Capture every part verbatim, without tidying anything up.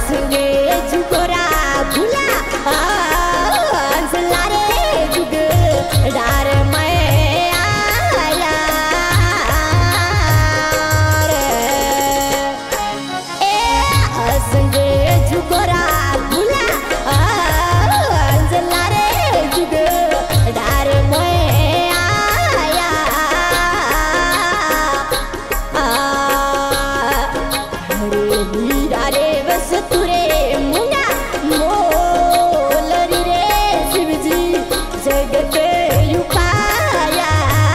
संगे जुगोरा भूला अंसला रे जुग डार मैं आया रे ए संगे जुगोरा भूला अंसला रे जुग डार मैं आया हरे हीरा रे बस तुरे मुंगा मोलरी रे शिवजी जगत युपाया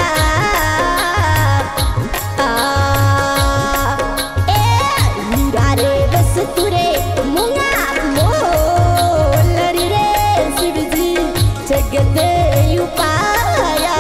ए हीरा रे बस तुरे मुंगा मोलरी रे शिवजी जगत युपाया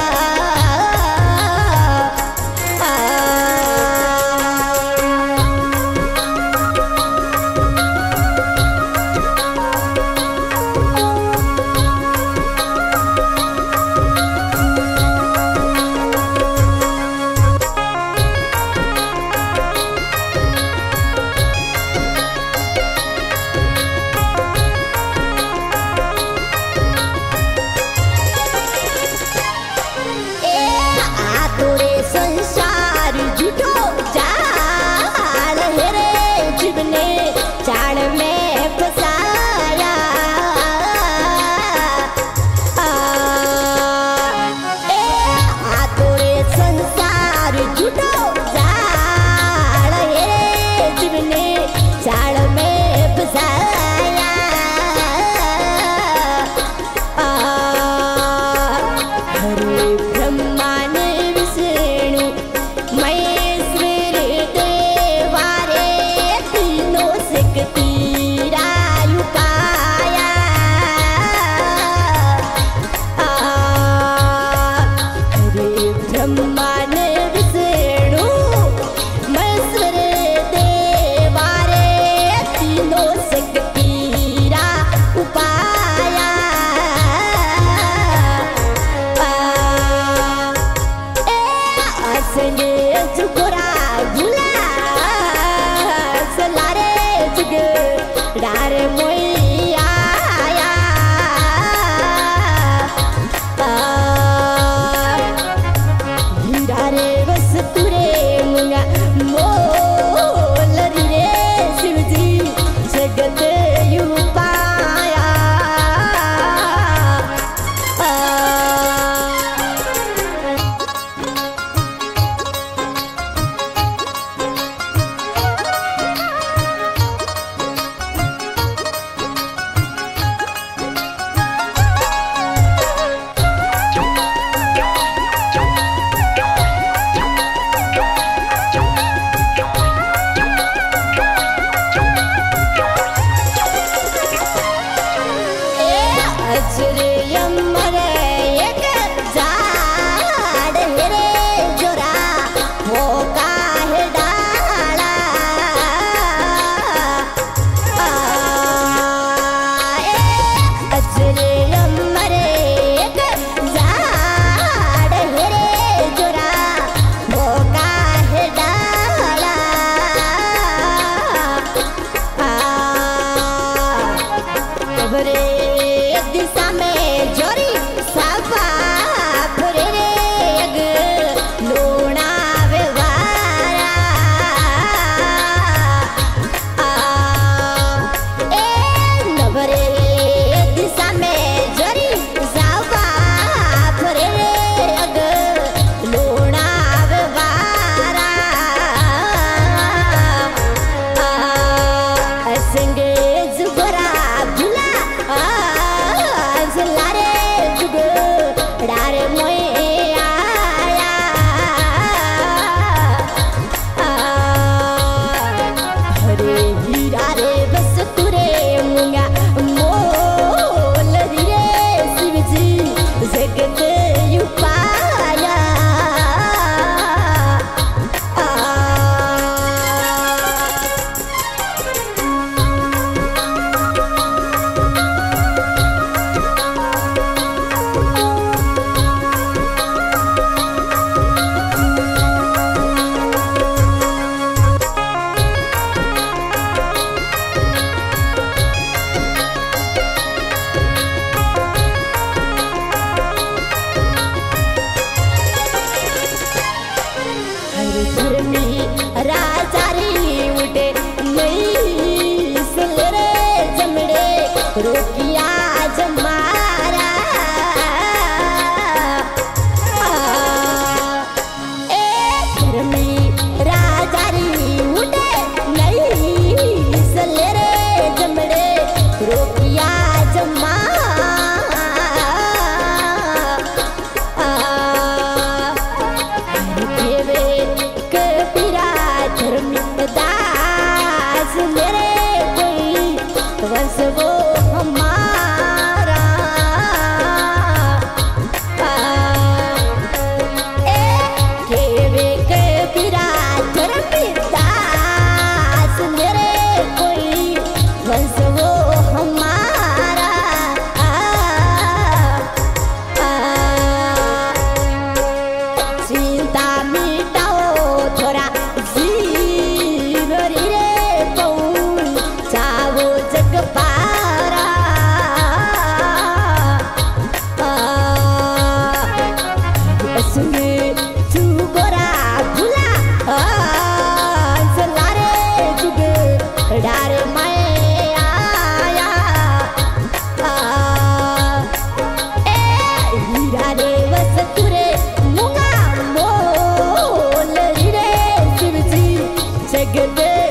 संसार झूठो जाल है रे जीवने चाड़ में फसाया आ, ए आ तोरे संसार झूठो जाल है रे जीवने चाड़ में फसाया आ, हरे ब्रह्मांड महेश्वर देवारे तीनों शक्ति रायु पाया हरे ब्रह्मांड विष्णु महेश्वर देवारे तीनों शक्ति रायु पाया संगे जुगोरा भूला सलारे जुग डार मोई आया हीरा रे बस तुरे मुंगा मोलरी रे शिवजी जगत युपाया अजरे अमर एक जाड़ है रे जोरा हो काहे डाला आ, ए अजरे अमर एक जाड़ है रे जोरा हो काहे डाला रे दिशा में जोरी साफा फरे रे अग लोना व्यवहारा आ ए नवरे दिशा में जोरी साफा फरे रे अग लोना व्यवहारा आ संगे जुगोरा भूला मेरे कोई वंश वो हमारा केवे के विराधर पितास मेरे कोई वंश वो हमारा चिंता मिटाओ थोड़ा जीव रे पौन चावो जग पारा सुने तू गोरा भूला चलारे जुगे डारे मैं आया ए हीरा रे वसतुरे मुंगा मोल रे शिवजी जगदे